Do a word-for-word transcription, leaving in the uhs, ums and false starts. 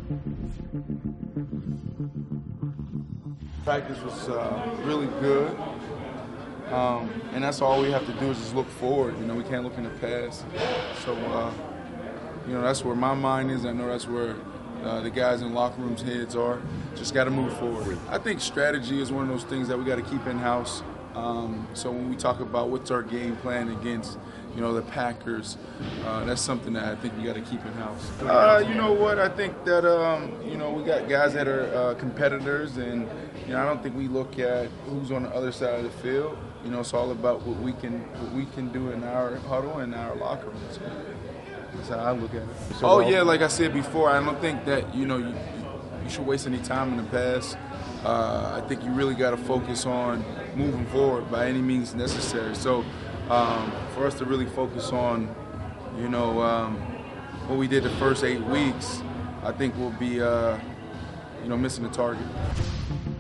Practice was uh, really good, um, and that's all we have to do is just look forward. You know, we can't look in the past. So, uh, you know, that's where my mind is. I know that's where uh, the guys in the locker room's heads are. Just got to move forward. I think strategy is one of those things that we got to keep in house. Um, so when we talk about what's our game plan against, you know, the Packers, uh, that's something that I think we got to keep in house. Uh, you know what? I think that um, you know, we got guys that are uh, competitors, and you know, I don't think we look at who's on the other side of the field. You know, it's all about what we can what we can do in our huddle and our locker rooms. That's how I look at it. So, oh yeah, like I said before, I don't think that you know you, you should waste any time in the past. Uh, I think you really got to focus on moving forward by any means necessary. So um, for us to really focus on, you know, um, what we did the first eight weeks, I think we'll be, uh, you know, missing the target.